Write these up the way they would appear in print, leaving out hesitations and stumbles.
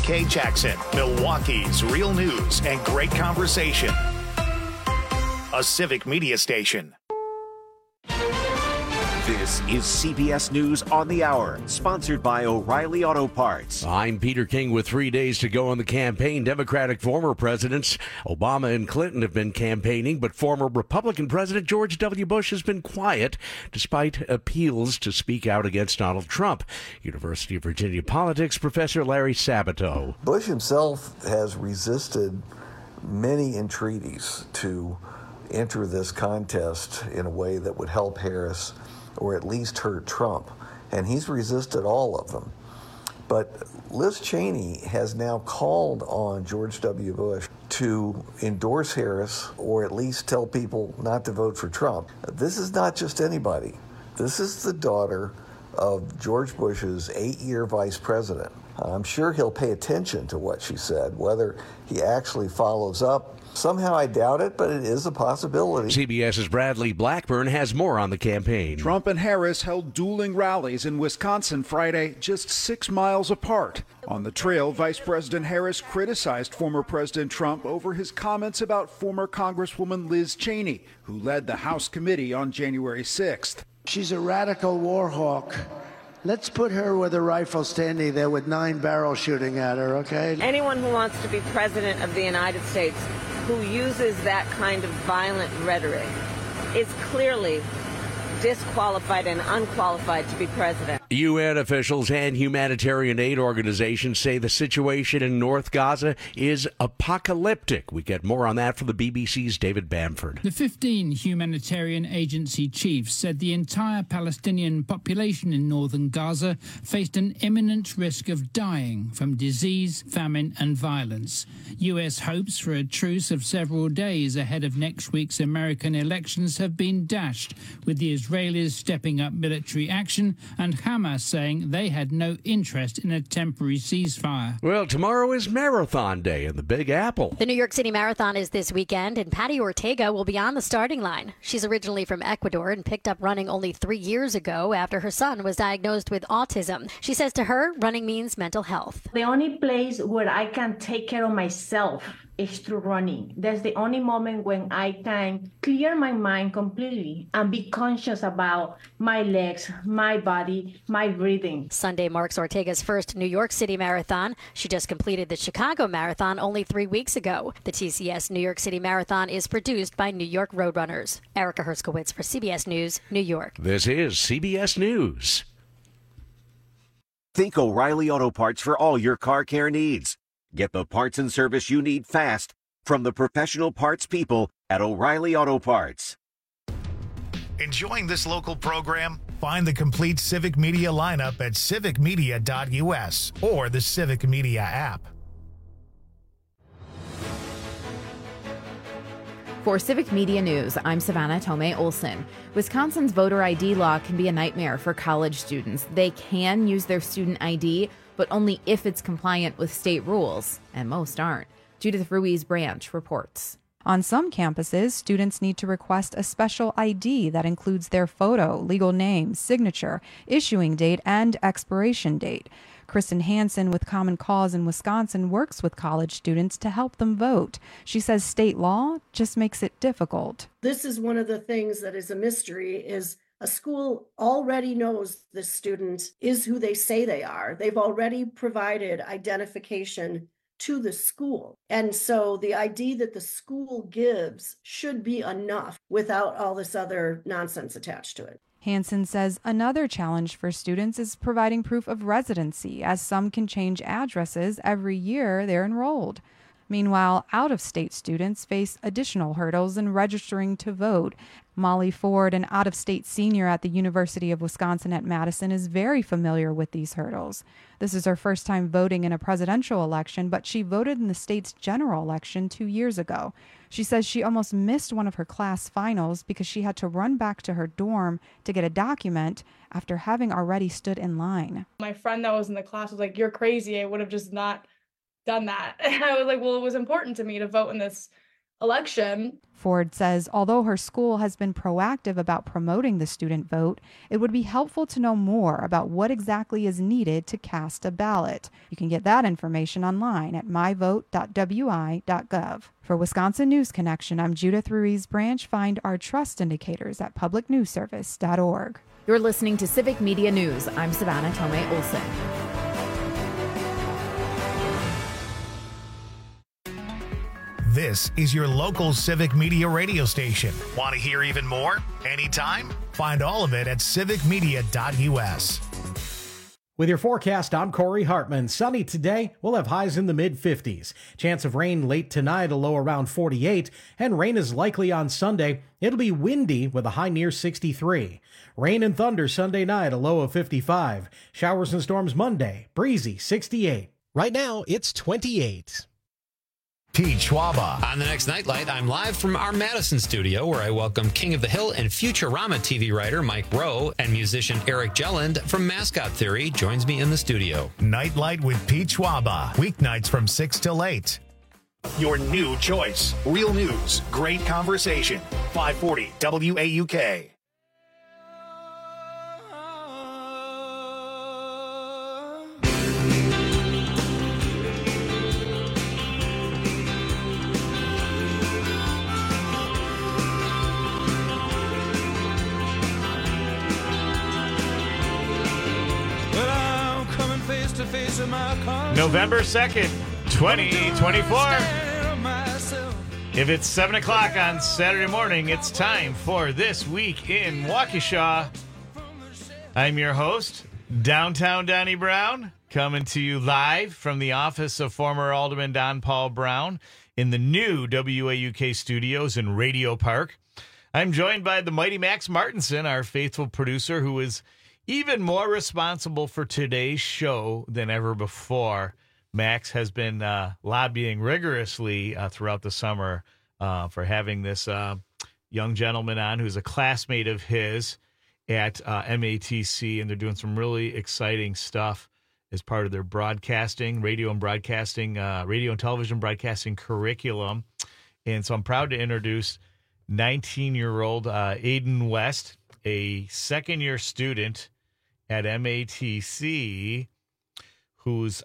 Kay Jackson, Milwaukee's real news and great conversation. A Civic Media station. This is CBS News on the Hour, sponsored by O'Reilly Auto Parts. I'm Peter King with 3 days to go on the campaign. Democratic former presidents Obama and Clinton have been campaigning, but former Republican President George W. Bush has been quiet despite appeals to speak out against Donald Trump. University of Virginia politics professor Larry Sabato. Bush himself has resisted many entreaties to enter this contest in a way that would help Harris or at least hurt Trump, and he's resisted all of them. But Liz Cheney has now called on George W. Bush to endorse Harris or at least tell people not to vote for Trump. This is not just anybody. This is the daughter of George Bush's 8-year vice president. I'm sure he'll pay attention to what she said, whether he actually follows up. Somehow I doubt it, but it is a possibility. CBS's Bradley Blackburn has more on the campaign. Trump and Harris held dueling rallies in Wisconsin Friday, just 6 miles apart. On the trail, Vice President Harris criticized former President Trump over his comments about former Congresswoman Liz Cheney, who led the House committee on January 6th. She's a radical war hawk. Let's put her with a rifle standing there with 9 barrels shooting at her, okay? Anyone who wants to be president of the United States who uses that kind of violent rhetoric is clearly disqualified and unqualified to be president. UN officials and humanitarian aid organizations say the situation in North Gaza is apocalyptic. We get more on that from the BBC's David Bamford. The 15 humanitarian agency chiefs said the entire Palestinian population in northern Gaza faced an imminent risk of dying from disease, famine and violence. US hopes for a truce of several days ahead of next week's American elections have been dashed, with the Israelis stepping up military action and Hamas saying they had no interest in a temporary ceasefire. Well, tomorrow is Marathon Day in the Big Apple. The New York City Marathon is this weekend, and Patty Ortega will be on the starting line. She's originally from Ecuador and picked up running only 3 years ago after her son was diagnosed with autism. She says to her, running means mental health. The only place where I can take care of myself is through running. That's the only moment when I can clear my mind completely and be conscious about my legs, my body, my breathing. Sunday marks Ortega's first New York City Marathon. She just completed the Chicago Marathon only 3 weeks ago. The TCS New York City Marathon is produced by New York Roadrunners. Erica Herskowitz for CBS News, New York. This is CBS News. Think O'Reilly Auto Parts for all your car care needs. Get the parts and service you need fast from the professional parts people at O'Reilly Auto Parts. Enjoying this local program? Find the complete Civic Media lineup at civicmedia.us or the Civic Media app. For Civic Media News, I'm Savannah Tomei Olson. Wisconsin's voter ID law can be a nightmare for college students. They can use their student ID, but only if it's compliant with state rules, and most aren't. Judith Ruiz Branch reports. On some campuses, students need to request a special ID that includes their photo, legal name, signature, issuing date, and expiration date. Kristen Hansen with Common Cause in Wisconsin works with college students to help them vote. She says state law just makes it difficult. This is one of the things that is a mystery, is a school already knows the student is who they say they are. They've already provided identification to the school. And so the ID that the school gives should be enough without all this other nonsense attached to it. Hansen says another challenge for students is providing proof of residency, as some can change addresses every year they're enrolled. Meanwhile, out-of-state students face additional hurdles in registering to vote. Molly Ford, an out-of-state senior at the University of Wisconsin at Madison, is very familiar with these hurdles. This is her first time voting in a presidential election, but she voted in the state's general election 2 years ago. She says she almost missed one of her class finals because she had to run back to her dorm to get a document after having already stood in line. My friend that was in the class was like, "You're crazy. I would have just not done that." And I was like, well, it was important to me to vote in this election. Ford says although her school has been proactive about promoting the student vote, it would be helpful to know more about what exactly is needed to cast a ballot. You can get that information online at myvote.wi.gov. For Wisconsin News Connection, I'm Judith Ruiz Branch. Find our trust indicators at publicnewsservice.org. You're listening to Civic Media News. I'm Savannah Tomei Olson. This is your local Civic Media radio station. Want to hear even more? Anytime? Find all of it at civicmedia.us. With your forecast, I'm Corey Hartman. Sunny today. We'll have highs in the mid-50s. Chance of rain late tonight, a low around 48. And rain is likely on Sunday. It'll be windy with a high near 63. Rain and thunder Sunday night, a low of 55. Showers and storms Monday, breezy 68. Right now, it's 28. Pete Schwaba. On the next Nightlight, I'm live from our Madison studio where I welcome King of the Hill and Futurama TV writer Mike Rowe and musician Eric Jelland from Mascot Theory joins me in the studio. Nightlight with Pete Schwaba. Weeknights from 6 till 8. Your new choice. Real news. Great conversation. 540 WAUK. November 2nd, 2024. If it's 7 o'clock on Saturday morning, it's time for This Week in Waukesha. I'm your host, Downtown Donnie Brown, coming to you live from the office of former Alderman Don Paul Brown in the new WAUK studios in Radio Park. I'm joined by the mighty Max Martinson, our faithful producer, who is even more responsible for today's show than ever before. Max has been lobbying rigorously throughout the summer for having this young gentleman on who's a classmate of his at MATC, and they're doing some really exciting stuff as part of their broadcasting, radio and television broadcasting curriculum. And so I'm proud to introduce 19-year-old Aiden West, a second-year student at MATC, whose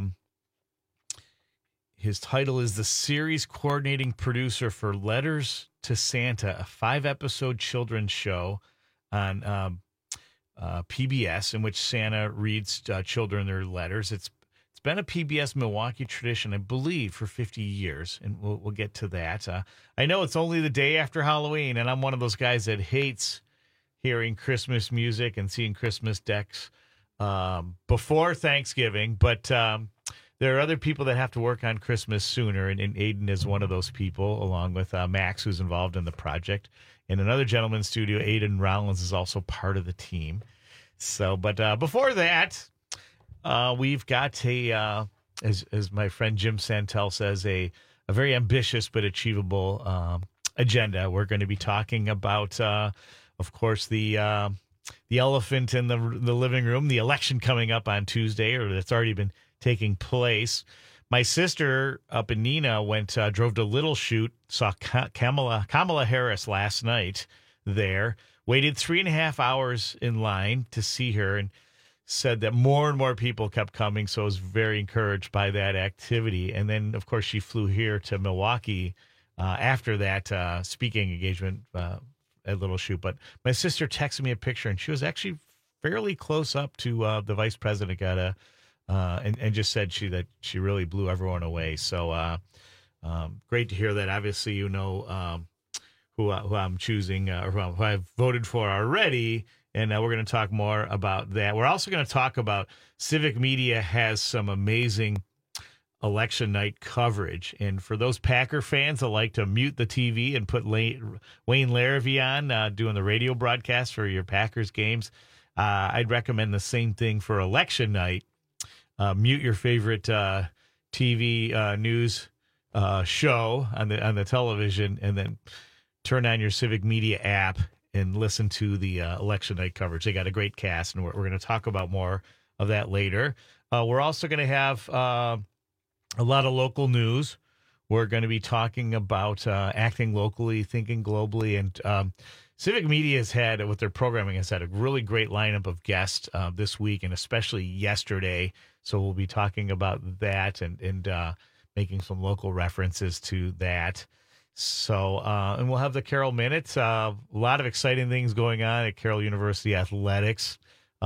his title is the series coordinating producer for Letters to Santa, a 5-episode children's show on PBS in which Santa reads children their letters. It's been a PBS Milwaukee tradition, I believe, for 50 years, and we'll get to that. I know it's only the day after Halloween, and I'm one of those guys that hates hearing Christmas music and seeing Christmas decks before Thanksgiving, but there are other people that have to work on Christmas sooner, and Aiden is one of those people, along with Max, who's involved in the project. And another gentleman in studio, Aiden Rollins, is also part of the team. So, but before that, we've got as my friend Jim Santel says, a very ambitious but achievable agenda. We're going to be talking about, of course, the elephant in the living room, the election coming up on Tuesday, or that's already been taking place. My sister up in Neenah drove to Little Chute, saw Kamala Harris last night there, waited 3.5 hours in line to see her, and said that more and more people kept coming, so I was very encouraged by that activity. And then, of course, she flew here to Milwaukee after that speaking engagement at Little Chute. But my sister texted me a picture, and she was actually fairly close up to the vice president, and just said that she really blew everyone away. So great to hear that. Obviously, you know who I'm choosing, or who I've voted for already. And we're going to talk more about that. We're also going to talk about Civic Media has some amazing election night coverage. And for those Packer fans that like to mute the TV and put Wayne Larrivee on doing the radio broadcast for your Packers games, I'd recommend the same thing for election night. Mute your favorite TV news show on the television, and then turn on your Civic Media app and listen to the election night coverage. They got a great cast, and we're going to talk about more of that later. We're also going to have a lot of local news. We're going to be talking about acting locally, thinking globally, and Civic Media has had, with their programming, has had a really great lineup of guests this week, and especially yesterday. So we'll be talking about that and making some local references to that. So, and we'll have the Carroll Minute. A lot of exciting things going on at Carroll University Athletics.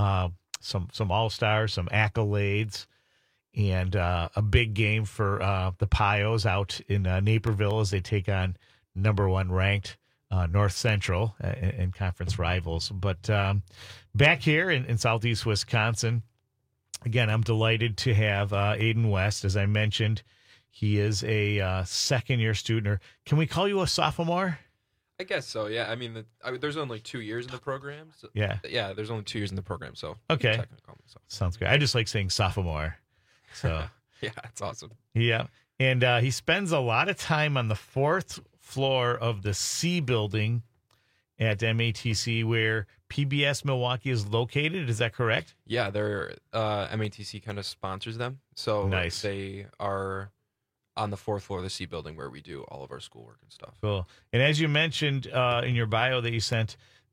Some all-stars, some accolades, and a big game for the Pios out in Naperville as they take on number 1 ranked North Central and conference rivals. But back here in Southeast Wisconsin, again, I'm delighted to have Aiden West. As I mentioned, he is a second-year student. Or can we call you a sophomore? I guess so, yeah. I mean, there's only 2 years in the program. So, yeah, there's only 2 years in the program, so okay. Technically call me so. Sounds good. I just like saying sophomore. So yeah, it's awesome. Yeah, and he spends a lot of time on the 4th floor of the C building at MATC, where PBS Milwaukee is located. Is that correct? Yeah, they're MATC kind of sponsors them, so nice. They are on the 4th floor of the C building where we do all of our schoolwork and stuff. Cool. And as you mentioned in your bio that you sent,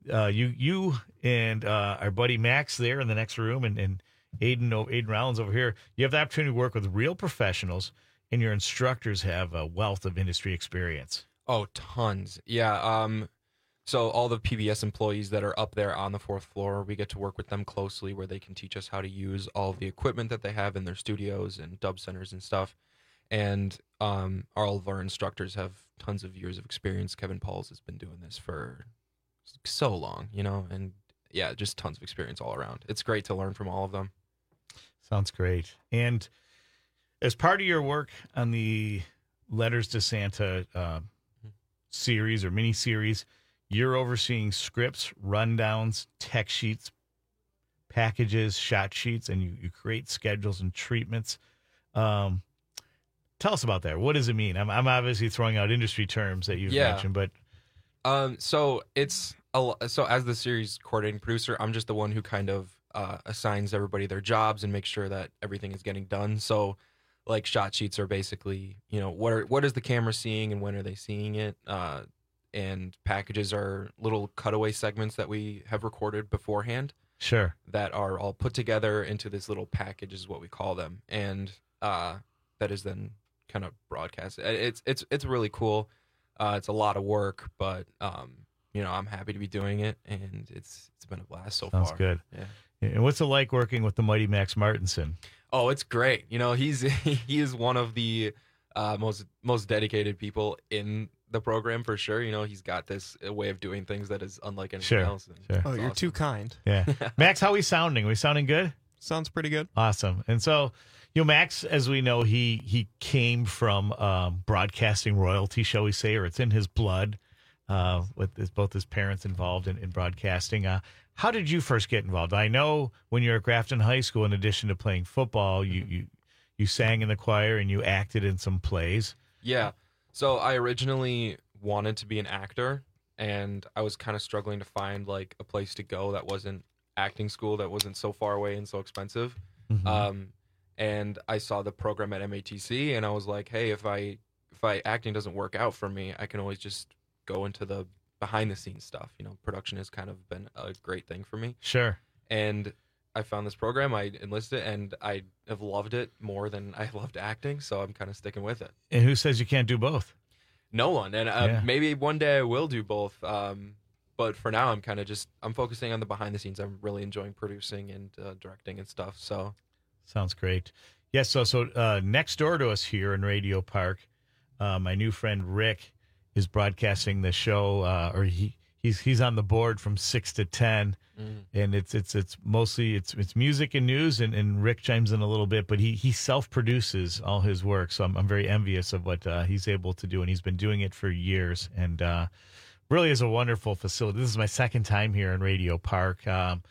you and our buddy Max there in the next room, and Aiden Rollins over here, you have the opportunity to work with real professionals, and your instructors have a wealth of industry experience. Oh, tons. Yeah. So all the PBS employees that are up there on the 4th floor, we get to work with them closely where they can teach us how to use all of the equipment that they have in their studios and dub centers and stuff. And all of our instructors have tons of years of experience. Kevin Pauls has been doing this for so long, and yeah, just tons of experience all around. It's great to learn from all of them. Sounds great. And as part of your work on the Letters to Santa series or mini-series, you're overseeing scripts, rundowns, tech sheets, packages, shot sheets, and you create schedules and treatments. Tell us about that. What does it mean? I'm obviously throwing out industry terms that you've mentioned, but so as the series coordinating producer, I'm just the one who kind of assigns everybody their jobs and makes sure that everything is getting done. So, like, shot sheets are basically, what is the camera seeing and when are they seeing it? And packages are little cutaway segments that we have recorded beforehand. Sure. That are all put together into this little package is what we call them, and that is then kind of broadcast. It's really cool. It's a lot of work, but I'm happy to be doing it, and it's been a blast so far. Sounds good. Yeah. And what's it like working with the mighty Max Martinson? Oh, it's great. He is one of the most dedicated people in the program for sure. He's got this way of doing things that is unlike anything else. Sure. Oh, you're too kind. Yeah. Max, how are we sounding? Are we sounding good? Sounds pretty good. Awesome. And so, Max, as we know, he came from broadcasting royalty, shall we say, or it's in his blood, with both his parents involved in broadcasting. How did you first get involved? I know when you were at Grafton High School, in addition to playing football, you sang in the choir and you acted in some plays. Yeah. So I originally wanted to be an actor, and I was kind of struggling to find like a place to go that wasn't acting school, that wasn't so far away and so expensive. Mm-hmm. And I saw the program at MATC, and I was like, hey, if acting doesn't work out for me, I can always just go into the behind the scenes stuff. Production has kind of been a great thing for me. Sure. And I found this program, I enlisted, and I have loved it more than I loved acting, so I'm kind of sticking with it. And who says you can't do both? No one. And maybe one day I will do both. But for now, I'm focusing on the behind the scenes. I'm really enjoying producing and directing and stuff. So sounds great. Yes. So next door to us here in Radio Park, my new friend Rick is broadcasting the show, or he's on the board from 6 to 10, and it's mostly it's music and news, and Rick chimes in a little bit, but he self-produces all his work, so I'm very envious of what he's able to do, and he's been doing it for years, and really is a wonderful facility. This is my second time here in Radio Park.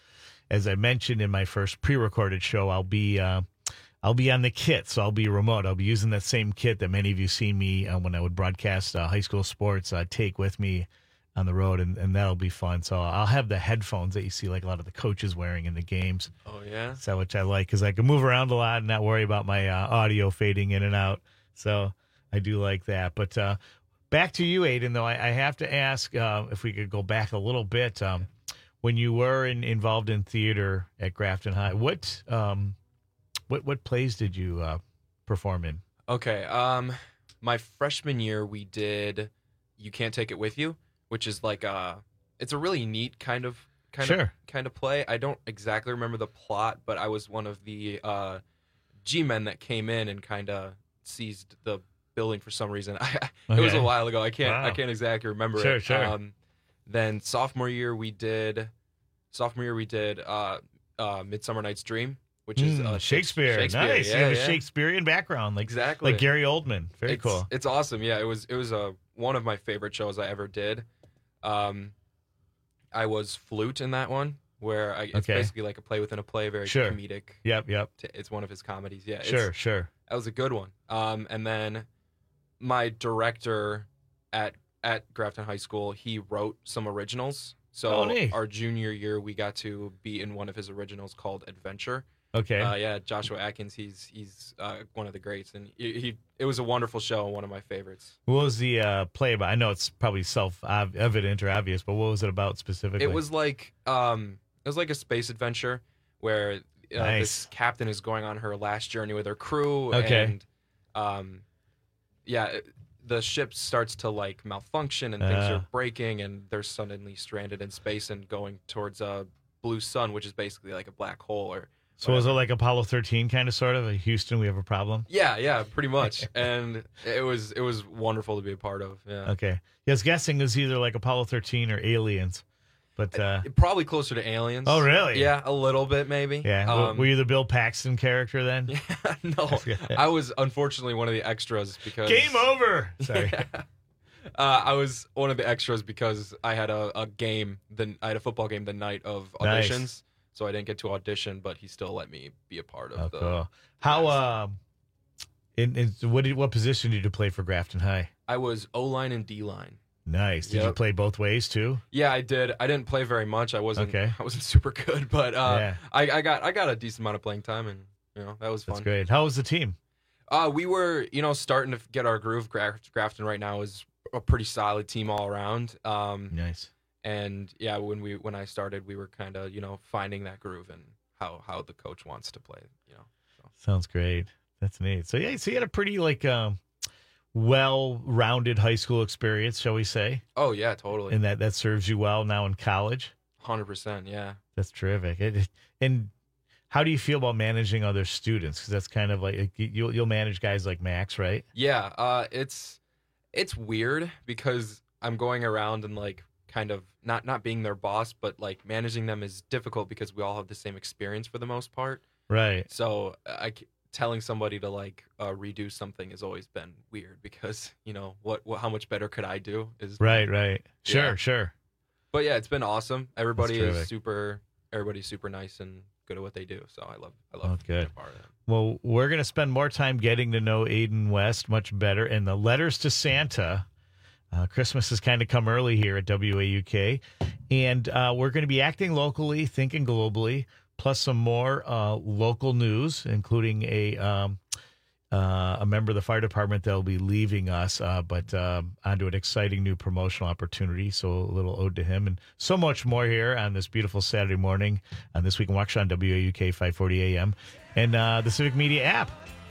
As I mentioned in my first pre-recorded show, I'll be on the kit, so I'll be remote. I'll be using that same kit that many of you seen me when I would broadcast high school sports take with me on the road, and that'll be fun. So I'll have the headphones that you see like a lot of the coaches wearing in the games. Oh, yeah? So which I like because I can move around a lot and not worry about my audio fading in and out. So I do like that. But back to you, Aiden, though, I have to ask if we could go back a little bit. When you were involved in theater at Grafton High, what plays did you perform in? Okay, my freshman year we did You Can't Take It With You, which is like it's a really neat kind of play. I don't exactly remember the plot, but I was one of the G-men that came in and kind of seized the building for some reason. It was a while ago. I can't exactly remember it. Sure. Then sophomore year we did Midsummer Night's Dream, which is Shakespeare. Nice. Yeah, you have a Shakespearean background, like Gary Oldman. Very cool. It's awesome. Yeah, it was one of my favorite shows I ever did. I was flute in that one, where it's basically like a play within a play, very comedic. Yep. It's one of his comedies. Yeah. Sure. That was a good one. And then my director at Grafton High School, he wrote some originals. So our junior year, we got to be in one of his originals called Adventure. Okay. Joshua Atkins, he's one of the greats, and it was a wonderful show and one of my favorites. What was the play about? I know it's probably self-evident or obvious, but what was it about specifically? It was like a space adventure where this captain is going on her last journey with her crew, and the ship starts to like malfunction and things are breaking, and they're suddenly stranded in space and going towards a blue sun, which is basically like a black hole. Or so was it like Apollo 13 kind of sort of? Houston, we have a problem? Yeah, pretty much. And it was wonderful to be a part of. Yeah. Okay. I was guessing it was either like Apollo 13 or Aliens. But probably closer to Aliens. Oh, really? Yeah, a little bit maybe. Yeah. Were you the Bill Paxton character then? Yeah, no. I was unfortunately one of the extras because Game over. Sorry. I was one of the extras because I had a game. I had a football game the night of auditions, so I didn't get to audition. But he still let me be a part of the. Cool. How? What position did you play for Grafton High? I was O-line and D-line. Nice. Did you play both ways too? Yeah, I did. I didn't play very much. I wasn't super good, but I got a decent amount of playing time, and that was fun. That's great. How was the team? We were starting to get our groove. Grafton right now is a pretty solid team all around. Nice. And yeah, when I started, we were kind of finding that groove and how the coach wants to play. So. Sounds great. That's neat. So yeah, so you had a pretty well-rounded high school experience, shall we say? Oh yeah, totally. And that serves you well now in college. 100%, yeah. That's terrific. And how do you feel about managing other students? Because that's kind of like you'll manage guys like Max, right? Yeah, it's weird because I'm going around and like kind of not being their boss, but like managing them is difficult because we all have the same experience for the most part. Right. So telling somebody to like redo something has always been weird because how much better could I do is right. Sure. But yeah, it's been awesome. Everybody's super nice and good at what they do. So I love being a part of it. Well, we're gonna spend more time getting to know Aiden West much better. And the Letters to Santa. Christmas has kind of come early here at WAUK, and we're going to be acting locally, thinking globally. Plus some more local news, including a member of the fire department that will be leaving us, but onto an exciting new promotional opportunity. So a little ode to him and so much more here on this beautiful Saturday morning on This Week in Waukesha on WAUK 540 AM and the Civic Media app.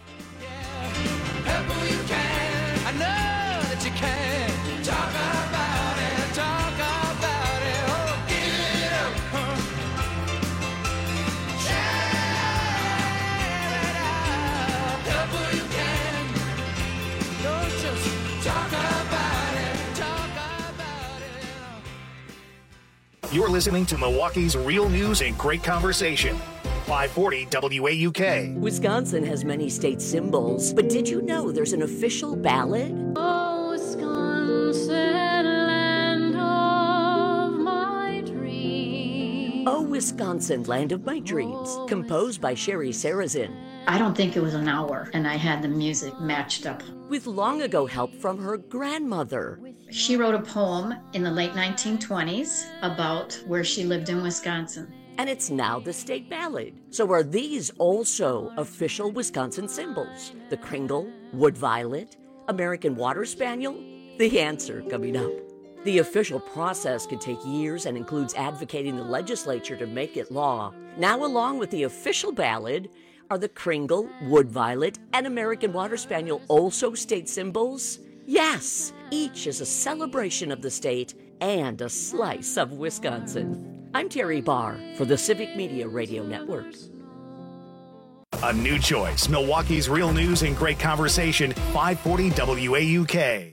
You're listening to Milwaukee's real news and great conversation. 540 WAUK. Wisconsin has many state symbols, but did you know there's an official ballad? Oh, Wisconsin, land of my dreams. Oh, Wisconsin, land of my dreams, composed by Sherry Sarazin. I don't think it was an hour, and I had the music matched up. With long ago help from her grandmother. She wrote a poem in the late 1920s about where she lived in Wisconsin. And it's now the state ballad. So are these also official Wisconsin symbols? The kringle, wood violet, American Water Spaniel? The answer coming up. The official process could take years and includes advocating the legislature to make it law. Now, along with the official ballad, are the Kringle, Wood Violet, and American Water Spaniel also state symbols? Yes, each is a celebration of the state and a slice of Wisconsin. I'm Terry Barr for the Civic Media Radio Network. A new choice. Milwaukee's real news and great conversation. 540 WAUK.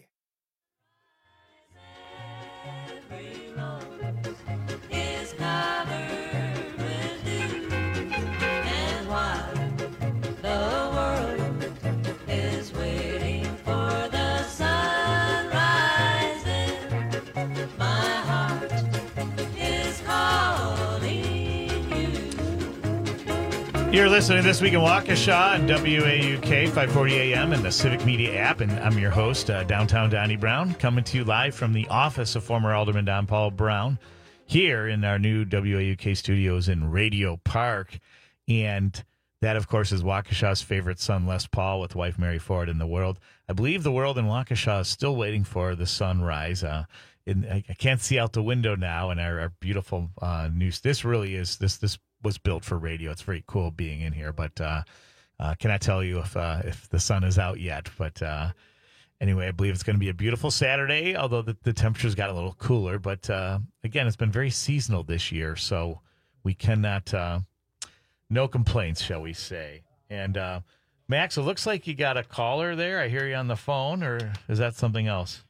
You're listening to This Week in Waukesha on WAUK 540 AM and the Civic Media app, and I'm your host, Downtown Donnie Brown, coming to you live from the office of former Alderman Don Paul Brown here in our new WAUK studios in Radio Park. And that, of course, is Waukesha's favorite son, Les Paul, with wife Mary Ford in the world. I believe the world in Waukesha is still waiting for the sunrise. I can't see out the window now, and our beautiful news. This really is this was built for radio. It's very cool being in here, but cannot tell you if the sun is out yet. But anyway, I believe it's going to be a beautiful Saturday, although the temperatures got a little cooler. But again, it's been very seasonal this year, so we cannot, no complaints, shall we say. And Max, it looks like you got a caller there. I hear you on the phone, or is that something else?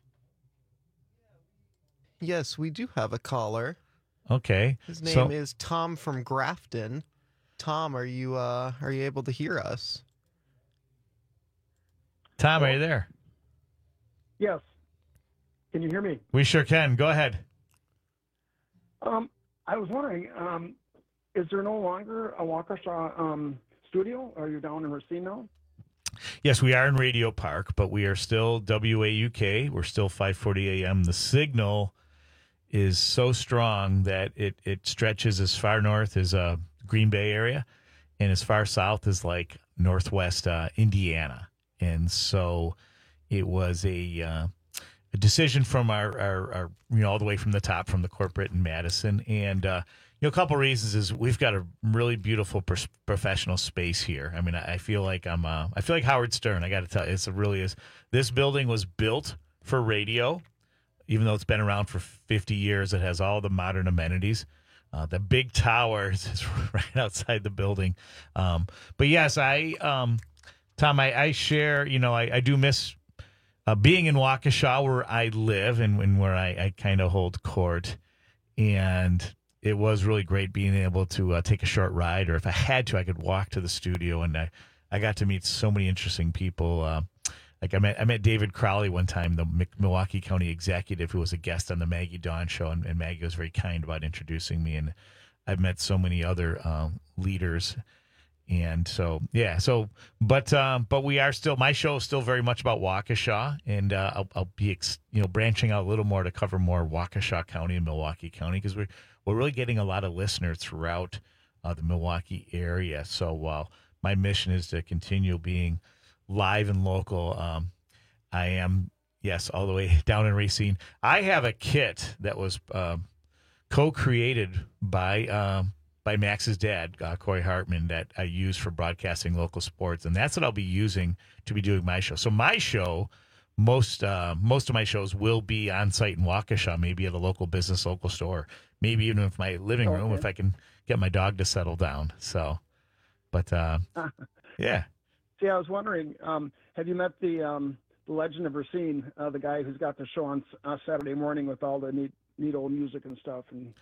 Yes, we do have a caller. Okay. His name is Tom from Grafton. Tom, are you able to hear us? Tom, are you there? Yes. Can you hear me? We sure can. Go ahead. I was wondering, is there no longer a Waukesha studio? Are you down in Racine now? Yes, we are in Radio Park, but we are still WAUK. We're still 540 AM. The signal is so strong that it stretches as far north as Green Bay area and as far south as like northwest Indiana. And so it was a decision from our all the way from the top, from the corporate in Madison. And a couple reasons is we've got a really beautiful professional space here. I mean, I feel like I feel like Howard Stern. I got to tell you, it really is. This building was built for radio. Even though it's been around for 50 years, it has all the modern amenities. The big tower is right outside the building. But yes, Tom, I share, I do miss being in Waukesha, where I live and where I kind of hold court. And it was really great being able to take a short ride, or if I had to, I could walk to the studio. And I got to meet so many interesting people. Like I met David Crowley one time, the Milwaukee County executive, who was a guest on the Maggie Dawn show, and Maggie was very kind about introducing me. And I've met so many other leaders, and so yeah. But we are still. My show is still very much about Waukesha, and I'll be branching out a little more to cover more Waukesha County and Milwaukee County, because we're really getting a lot of listeners throughout the Milwaukee area. So my mission is to continue being live and local. I am, yes, all the way down in Racine. I have a kit that was co-created by Max's dad, Corey Hartman, that I use for broadcasting local sports, and that's what I'll be using to be doing my show. So my show, most of my shows will be on site in Waukesha, maybe at a local business, local store, maybe even in my living room if I can get my dog to settle down. So, but yeah. See, I was wondering, have you met the legend of Racine, the guy who's got the show on Saturday morning with all the neat old music and stuff? And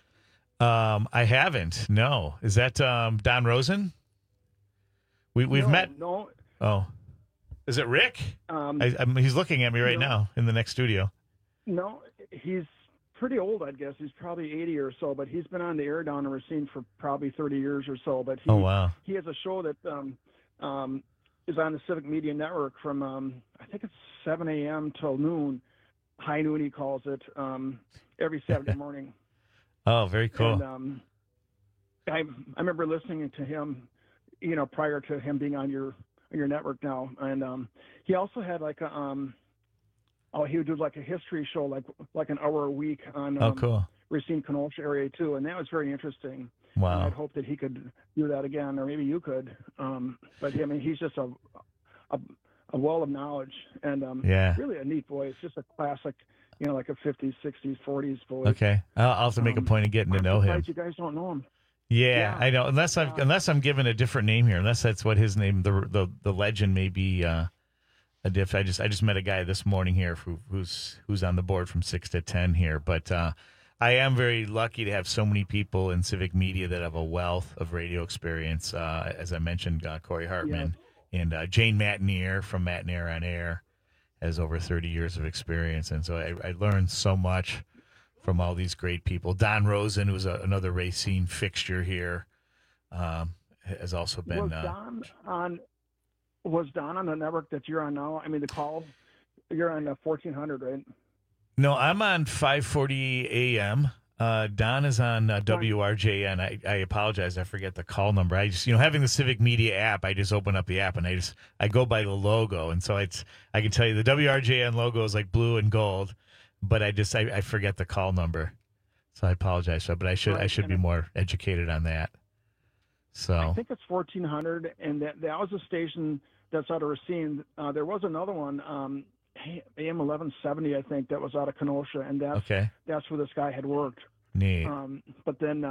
I haven't. No, is that Don Rosen? We've met. No. Oh, is it Rick? He's looking at me right now in the next studio. No, he's pretty old, I guess. He's probably 80 or so, but he's been on the air down in Racine for probably 30 years or so. But he has a show that is on the Civic Media Network from I think it's 7 a.m. till noon. High noon, he calls it, every Saturday morning. Oh, very cool. And I remember listening to him, prior to him being on your network now. And he also had like he would do like a history show, like an hour a week on cool. Racine Kenosha area too, and that was very interesting. Wow. And I'd hope that he could do that again, or maybe you could. But I mean, he's just a wall of knowledge, and really a neat voice, just a classic, like a 50s, 60s, 40s voice. Okay, I'll have to make a point of getting to know him. You guys don't know him. Yeah, I know. Unless I'm given a different name here, unless that's what his name, the legend may be a diff. I just met a guy this morning here who's on the board from 6 to 10 here, but I am very lucky to have so many people in civic media that have a wealth of radio experience. As I mentioned, Corey Hartman and Jane Matinier from Matinier on Air has over 30 years of experience, and so I learned so much from all these great people. Don Rosen, who's another Racine fixture here, has also been. Was Don on the network that you're on now? I mean, the call, you're on 1400, right? No, I'm on 540 AM. Don is on WRJN. I apologize, I forget the call number. I just, having the Civic Media app, I just open up the app and I go by the logo, and so I can tell you the WRJN logo is like blue and gold, but I forget the call number, so I apologize for that. But I should be more educated on that. So I think it's 1400, and that was a station that's out of Racine. There was another one, AM 1170, I think, that was out of Kenosha, and that's where this guy had worked. Neat. But then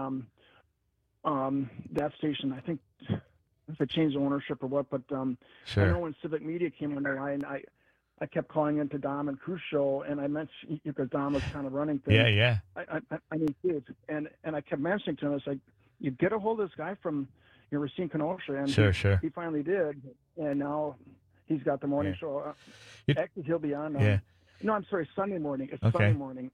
that station, I think, if it changed ownership or what, but sure. I know when Civic Media came on the line, I kept calling into Dom and Cruz show, and I mentioned, because Dom was kind of running things. Yeah. I need kids, and I kept mentioning to him, it's like, you get a hold of this guy from Racine Kenosha, and sure. He finally did, and now he's got the morning show. Actually, he'll be on. No, I'm sorry, Sunday morning. It's Sunday morning.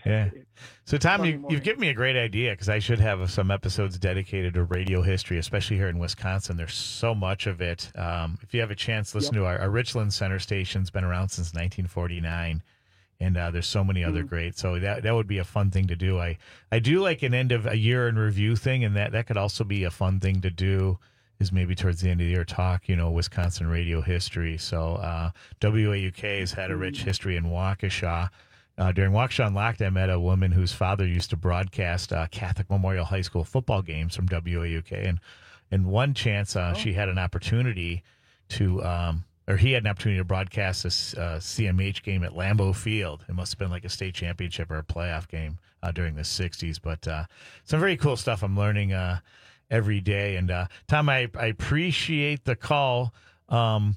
So, Tom, you've given me a great idea, because I should have some episodes dedicated to radio history, especially here in Wisconsin. There's so much of it. If you have a chance, listen to our Richland Center station's been around since 1949. And there's so many other great. So that would be a fun thing to do. I do like an end of a year in review thing, and that could also be a fun thing to do, is maybe towards the end of the year talk, Wisconsin radio history. So WAUK has had a rich history in Waukesha. During Waukesha Unlocked, I met a woman whose father used to broadcast Catholic Memorial High School football games from WAUK. And one chance she had an opportunity to or he had an opportunity to broadcast this CMH game at Lambeau Field. It must have been like a state championship or a playoff game during the 60s. But some very cool stuff I'm learning every day. And Tom, I appreciate the call. And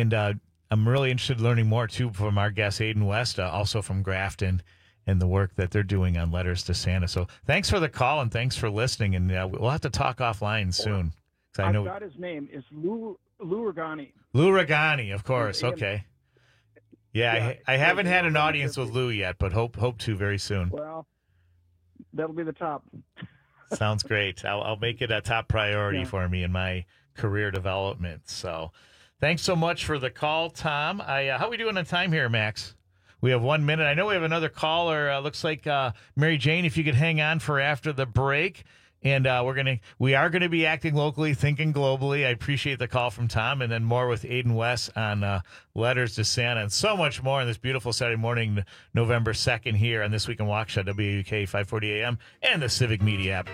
I'm really interested in learning more, too, from our guest, Aiden West, also from Grafton, and the work that they're doing on Letters to Santa. So thanks for the call, and thanks for listening. And we'll have to talk offline soon. I got his name. It's Lou Regani. Lou Regani, of course. Okay. Yeah, I haven't had an audience with Lou yet, but hope to very soon. Well, that'll be the top. Sounds great. I'll make it a top priority for me in my career development. So thanks so much for the call, Tom. How are we doing on time here, Max? We have 1 minute. I know we have another caller. Looks like Mary Jane, if you could hang on for after the break. And we are gonna be acting locally, thinking globally. I appreciate the call from Tom, and then more with Aiden West on Letters to Santa, and so much more on this beautiful Saturday morning, November 2nd, here on This Week in Waukesha, WAUK 540 AM, and the Civic Media app.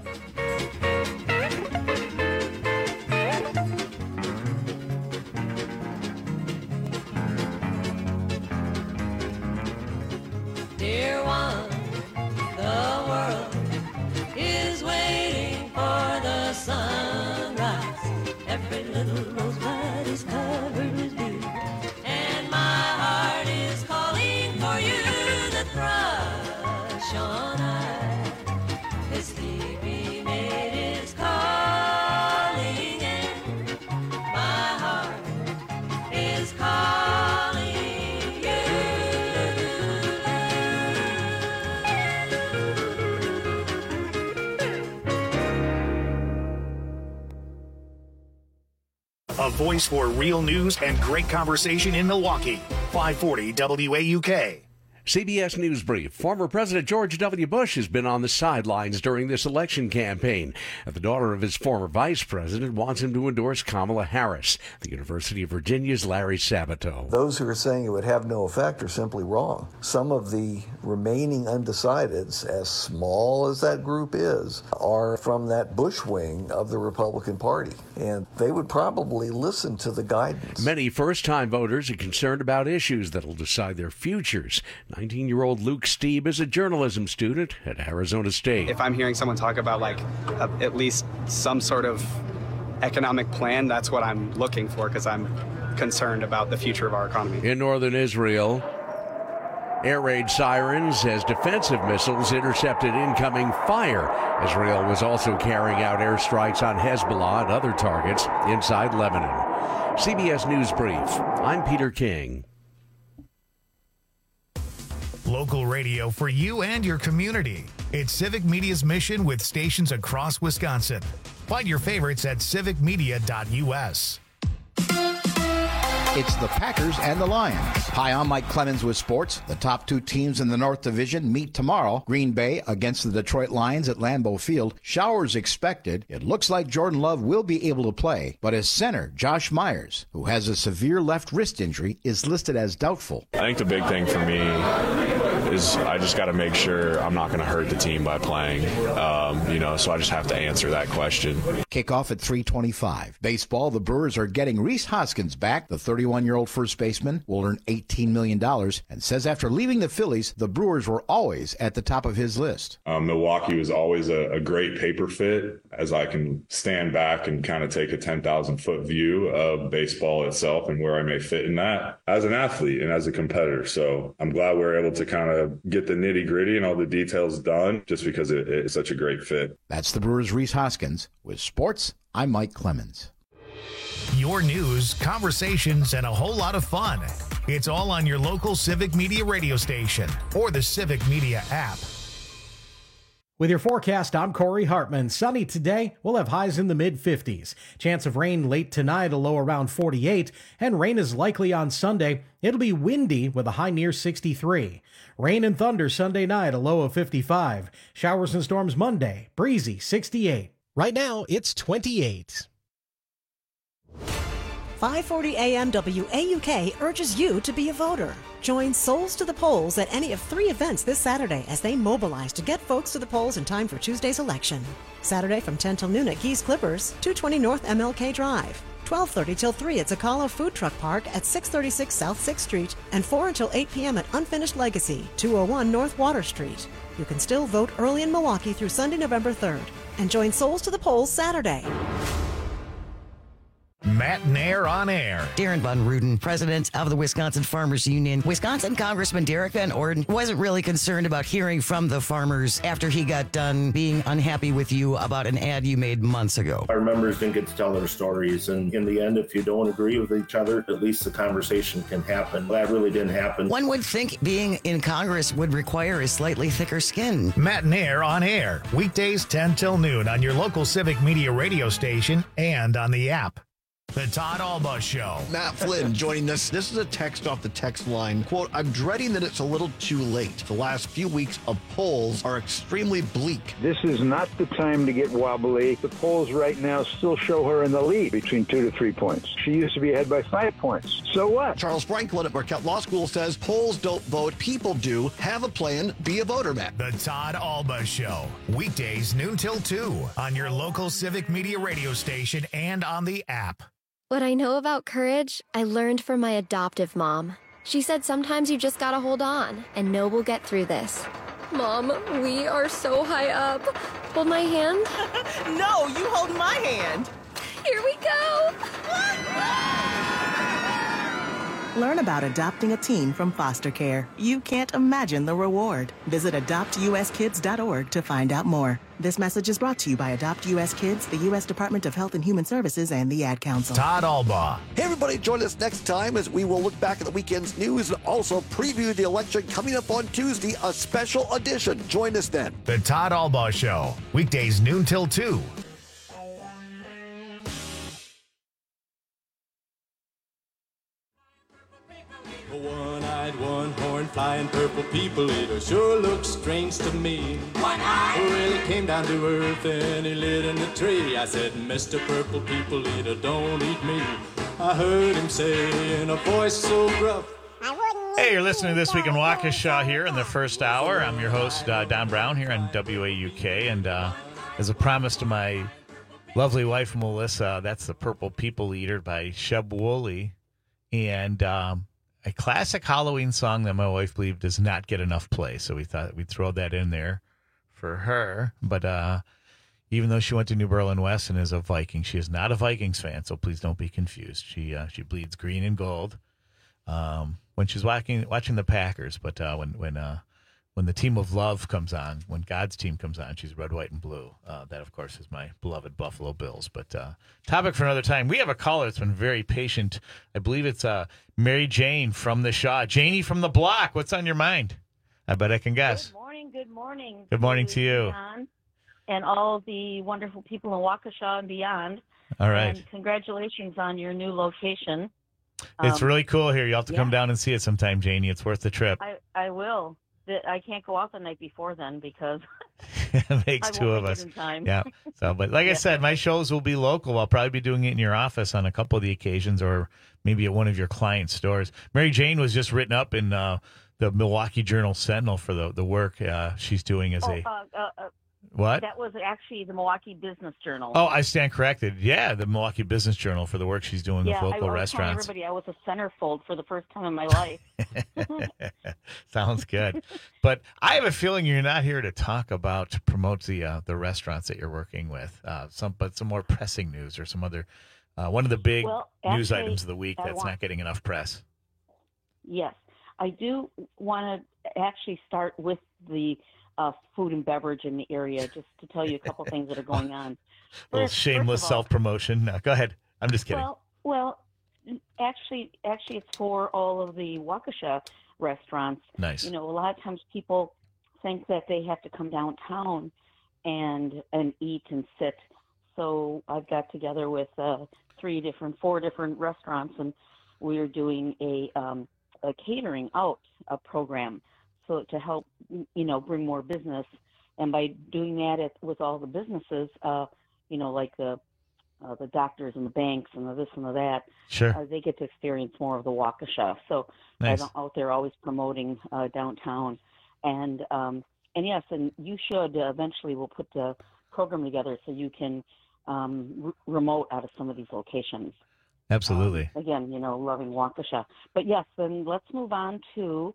Dear one, the world is waiting for the sunrise. Every little rosebud is covered with dew, and my heart is calling for you. The thrush on high, his sleepy mate is calling, and my heart is calling you. A voice for real news and great conversation in Milwaukee. 540 WAUK. CBS News Brief. Former President George W. Bush has been on the sidelines during this election campaign. The daughter of his former vice president wants him to endorse Kamala Harris. The University of Virginia's Larry Sabato. Those who are saying it would have no effect are simply wrong. Some of the remaining undecideds, as small as that group is, are from that Bush wing of the Republican Party, and they would probably listen to the guidance. Many first-time voters are concerned about issues that will decide their futures. 19-year-old Luke Steeb is a journalism student at Arizona State. If I'm hearing someone talk about at least some sort of economic plan, that's what I'm looking for, because I'm concerned about the future of our economy. In northern Israel, air raid sirens as defensive missiles intercepted incoming fire. Israel was also carrying out airstrikes on Hezbollah and other targets inside Lebanon. CBS News Brief. I'm Peter King. Local radio for you and your community. It's Civic Media's mission with stations across Wisconsin. Find your favorites at civicmedia.us. It's the Packers and the Lions. Hi, I'm Mike Clemens with sports. The top two teams in the North Division meet tomorrow. Green Bay against the Detroit Lions at Lambeau Field. Showers expected. It looks like Jordan Love will be able to play, but his center, Josh Myers, who has a severe left wrist injury, is listed as doubtful. I think the big thing for me is I just got to make sure I'm not going to hurt the team by playing, so I just have to answer that question. Kickoff at 3:25. Baseball, the Brewers are getting Rhys Hoskins back. The 31-year-old first baseman will earn $18 million and says after leaving the Phillies, the Brewers were always at the top of his list. Milwaukee was always a great paper fit, as I can stand back and kind of take a 10,000-foot view of baseball itself and where I may fit in that as an athlete and as a competitor. So I'm glad we're able to kind of get the nitty-gritty and all the details done just because it's such a great fit. That's the Brewers' Rhys Hoskins. With sports, I'm Mike Clemens. Your news, conversations, and a whole lot of fun. It's all on your local Civic Media radio station or the Civic Media app. With your forecast, I'm Corey Hartman. Sunny today. We'll have highs in the mid-50s. Chance of rain late tonight, a low around 48. And rain is likely on Sunday. It'll be windy with a high near 63. Rain and thunder Sunday night, a low of 55. Showers and storms Monday, breezy 68. Right now, it's 28. 540 AM WAUK urges you to be a voter. Join Souls to the Polls at any of 3 events this Saturday as they mobilize to get folks to the polls in time for Tuesday's election. Saturday from 10 till noon at Geese Clippers, 220 North MLK Drive. 12:30 till 3 at Zacala Food Truck Park at 636 South 6th Street, and 4 until 8 p.m. at Unfinished Legacy, 201 North Water Street. You can still vote early in Milwaukee through Sunday, November 3rd. And join Souls to the Polls Saturday. Matt Nair on air. Darren Von Ruden, president of the Wisconsin Farmers Union. Wisconsin Congressman Derek Van Orden wasn't really concerned about hearing from the farmers after he got done being unhappy with you about an ad you made months ago. Our members didn't get to tell their stories, and in the end, if you don't agree with each other, at least the conversation can happen. That really didn't happen. One would think being in Congress would require a slightly thicker skin. Matt Nair on air. Weekdays 10 till noon on your local Civic Media radio station and on the app. The Todd Alba Show. Matt Flynn joining us. This is a text off the text line. Quote, I'm dreading that it's a little too late. The last few weeks of polls are extremely bleak. This is not the time to get wobbly. The polls right now still show her in the lead between 2 to 3 points. She used to be ahead by 5 points. So what? Charles Franklin at Marquette Law School says polls don't vote, people do. Have a plan, be a voter, Matt. The Todd Alba Show. Weekdays noon till 2 on your local Civic Media radio station and on the app. What I know about courage, I learned from my adoptive mom. She said sometimes you just gotta hold on and know we'll get through this. Mom, we are so high up. Hold my hand. No, you hold my hand. Here we go. Learn about adopting a teen from foster care. You can't imagine the reward. Visit adoptuskids.org to find out more. This message is brought to you by Adopt U.S. Kids, the U.S. Department of Health and Human Services, and the Ad Council. Todd Alba. Hey, everybody, join us next time as we will look back at the weekend's news and also preview the election coming up on Tuesday, a special edition. Join us then. The Todd Alba Show. Weekdays noon till 2. One-eyed One-eyed, one-horned, flying purple people eater sure looks strange to me. One-eyed? Well, he came down to earth and he lit in a tree. I said, Mr. Purple People Eater, don't eat me. I heard him say in a voice so gruff. Hey, you're listening to This Week in Waukesha here in the first hour. I'm your host, Don Brown, here on WAUK. And as a promise to my lovely wife, Melissa, that's the Purple People Eater by Sheb Wooley. And a classic Halloween song that my wife believed does not get enough play. So we thought we'd throw that in there for her. But even though she went to New Berlin West and is a Viking, she is not a Vikings fan. So please don't be confused. She bleeds green and gold when she's watching the Packers. But when the team of love comes on, when God's team comes on, she's red, white, and blue. That, of course, is my beloved Buffalo Bills. But topic for another time. We have a caller that's been very patient. I believe it's Mary Jane from the Shaw. Janie from the block. What's on your mind? I bet I can guess. Good morning. Good morning. Good morning to you. And all the wonderful people in Waukesha and beyond. All right. And congratulations on your new location. It's really cool here. You'll have to come down and see it sometime, Janie. It's worth the trip. I will. I can't go out the night before then because it makes two of us. Yeah. So, but like I said, my shows will be local. I'll probably be doing it in your office on a couple of the occasions, or maybe at one of your client stores. Mary Jane was just written up in the Milwaukee Journal Sentinel for the work she's doing as what? That was actually the Milwaukee Business Journal. Oh, I stand corrected. Yeah, the Milwaukee Business Journal for the work she's doing with local restaurants. Everybody, I was a centerfold for the first time in my life. Sounds good. But I have a feeling you're not here to promote the restaurants that you're working with. Some more pressing news or some other one of the big news items of the week that's not getting enough press. Yes, I do want to actually start with the food and beverage in the area, just to tell you a couple things that are going on. A little shameless self-promotion. No, go ahead. I'm just kidding. Well, actually, it's for all of the Waukesha restaurants. Nice. You know, a lot of times people think that they have to come downtown and eat and sit. So I've got together with 4 different restaurants, and we're doing a catering out program. So to help, bring more business, and by doing that with all the businesses, like the doctors and the banks and the this and the that, sure, they get to experience more of the Waukesha. So nice. I'm out there always promoting downtown, and yes, and you should eventually we'll put the program together so you can remote out of some of these locations. Absolutely. Again, loving Waukesha. But yes, then let's move on to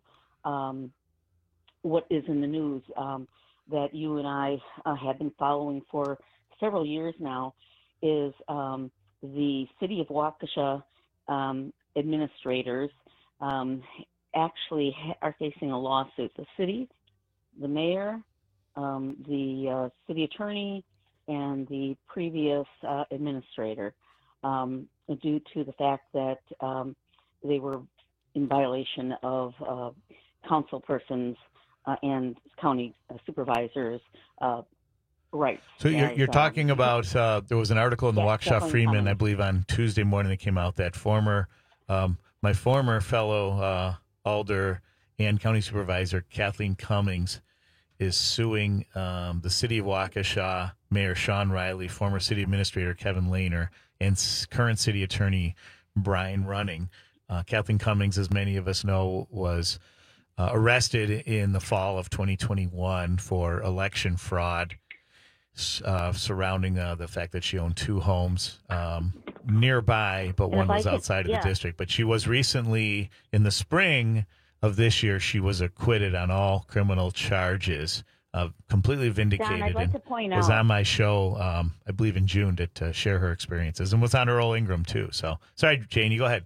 what is in the news that you and I have been following for several years now is the City of Waukesha administrators actually are facing a lawsuit. The city, the mayor, the city attorney, and the previous administrator, due to the fact that they were in violation of councilpersons and county supervisors' rights. So you're talking about there was an article in the Waukesha Freeman, I believe, on Tuesday morning that came out that my former fellow alder and county supervisor Kathleen Cummings is suing the city of Waukesha, Mayor Sean Riley, former city administrator Kevin Lehner, and current city attorney Brian Running. Kathleen Cummings, as many of us know, was arrested in the fall of 2021 for election fraud surrounding the fact that she owned 2 homes nearby, but one was outside of the district. But she was recently, in the spring of this year, she was acquitted on all criminal charges, completely vindicated. Don, I'd like to point out, was on my show, I believe in June, to share her experiences, and was on Earl Ingram too. So, sorry, Janie, go ahead.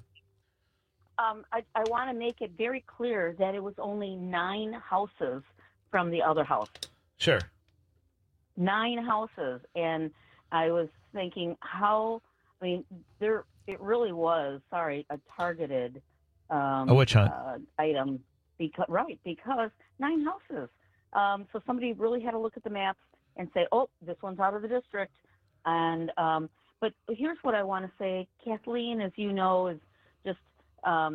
I want to make it very clear that it was only 9 houses from the other house. Sure. 9 houses. And I was thinking it really was, a targeted a witch hunt item. Because 9 houses. So somebody really had to look at the maps and say, oh, this one's out of the district. And but here's what I want to say. Kathleen, as you know, is just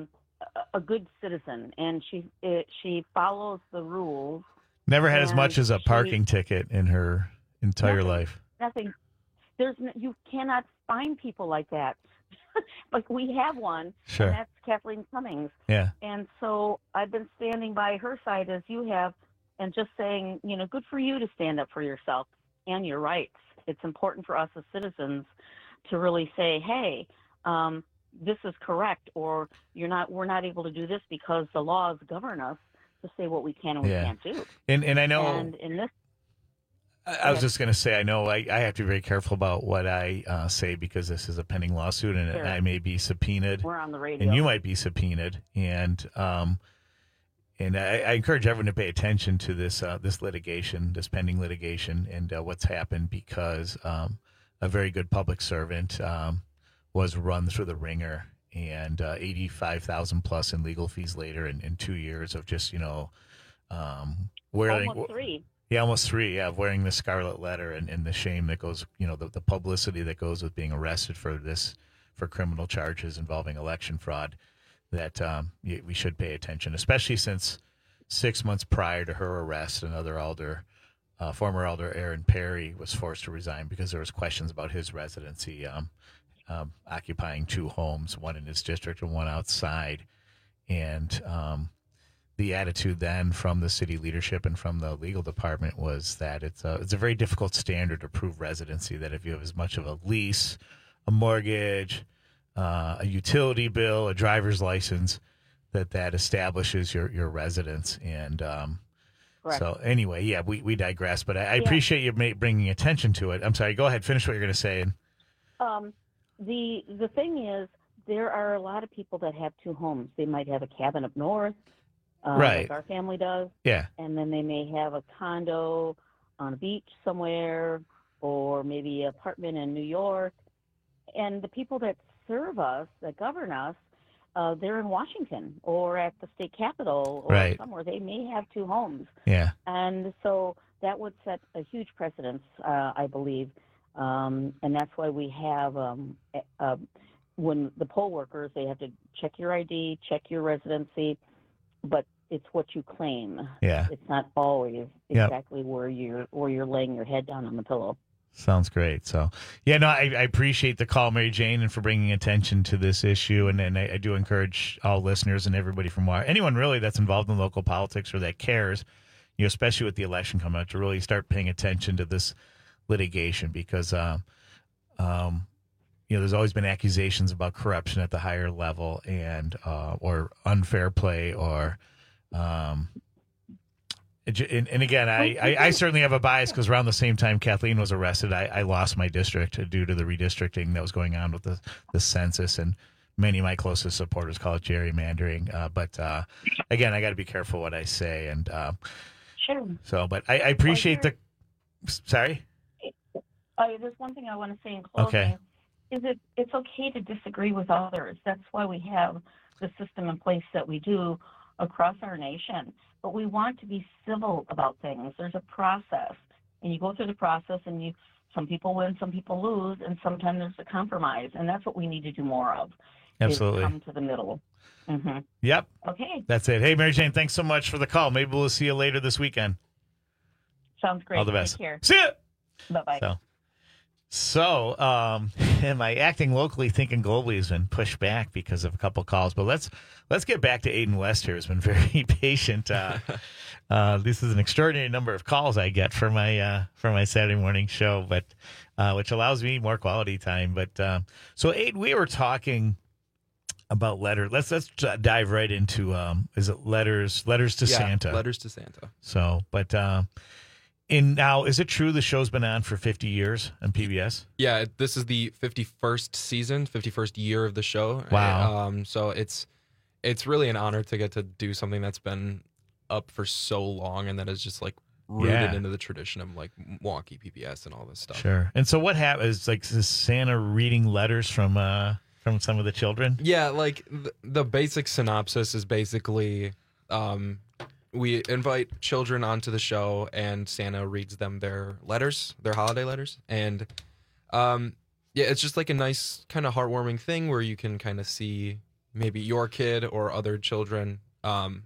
a good citizen, and she follows the rules. Never had as much as a she- parking ticket in her entire Nothing. life. Nothing. You cannot find people like that. Like we have one, Sure. and that's Kathleen Cummings. Yeah. And so I've been standing by her side as you have, and just saying, good for you to stand up for yourself and your rights. It's important for us as citizens to really say, hey, this is correct, or we're not able to do this because the laws govern us to say what we can and we can't do. And I know. And in this, I was just going to say, I know I have to be very careful about what I say because this is a pending lawsuit, and Sure. I may be subpoenaed. We're on the radio. And you might be subpoenaed, and I encourage everyone to pay attention to this litigation, this pending litigation, and what's happened because a very good public servant was run through the ringer, and $85,000 plus in legal fees later, and 2 years of just wearing almost 3. Yeah, almost 3. Yeah, of wearing the scarlet letter and the shame that goes, the publicity that goes with being arrested for criminal charges involving election fraud. That we should pay attention, especially since 6 months prior to her arrest, another alder, former alder Aaron Perry, was forced to resign because there was questions about his residency, occupying 2 homes, one in his district and one outside, and the attitude then from the city leadership and from the legal department was that it's a very difficult standard to prove residency. That if you have as much of a lease, a mortgage, a utility bill, a driver's license, that establishes your residence. And so anyway, yeah, we digress. But I appreciate you bringing attention to it. I'm sorry. Go ahead. Finish what you're going to say. The thing is, there are a lot of people that have 2 homes. They might have a cabin up north, right, like our family does. Yeah. And then they may have a condo on a beach somewhere, or maybe an apartment in New York. And the people that serve us, that govern us, they're in Washington or at the state capitol or right. somewhere. They may have 2 homes. Yeah. And so that would set a huge precedence, I believe. And that's why we have, when the poll workers, they have to check your ID, check your residency, but it's what you claim. Yeah. It's not always exactly where you're laying your head down on the pillow. Sounds great. So, yeah, no, I appreciate the call, Mary Jane, and for bringing attention to this issue. And I do encourage all listeners and everybody from anyone really that's involved in local politics or that cares, especially with the election coming up, to really start paying attention to this litigation because, there's always been accusations about corruption at the higher level and or unfair play or. And again, I certainly have a bias because around the same time Kathleen was arrested, I lost my district due to the redistricting that was going on with the census, and many of my closest supporters call it gerrymandering. But again, I got to be careful what I say. And sure. So, but I appreciate Sorry? There's one thing I want to say in closing. Okay. Is it's okay to disagree with others. That's why we have the system in place that we do across our nation. But we want to be civil about things. There's a process, and you go through the process, and some people win, some people lose, and sometimes there's a compromise, and that's what we need to do more of. Absolutely. Is come to the middle. Mm-hmm. Yep. Okay. That's it. Hey, Mary Jane, thanks so much for the call. Maybe we'll see you later this weekend. Sounds great. All the best. Take care. See ya. Bye-bye. So, my acting locally, thinking globally has been pushed back because of a couple calls. But let's get back to Aiden West here. Who's been very patient. This is an extraordinary number of calls I get for my Saturday morning show, but which allows me more quality time. But so, Aiden, we were talking about letters. Let's dive right into is it letters to Santa? Letters to Santa. So, but. And now, is it true the show's been on for 50 years on PBS? Yeah, this is the 51st season, 51st year of the show. Wow. So it's really an honor to get to do something that's been up for so long and that is just like rooted into the tradition of like Milwaukee PBS and all this stuff. Sure. And so what happens? Like, is Santa reading letters from some of the children? Yeah, like the basic synopsis is basically... we invite children onto the show, and Santa reads them their letters, their holiday letters. And, it's just like a nice kind of heartwarming thing where you can kind of see maybe your kid or other children on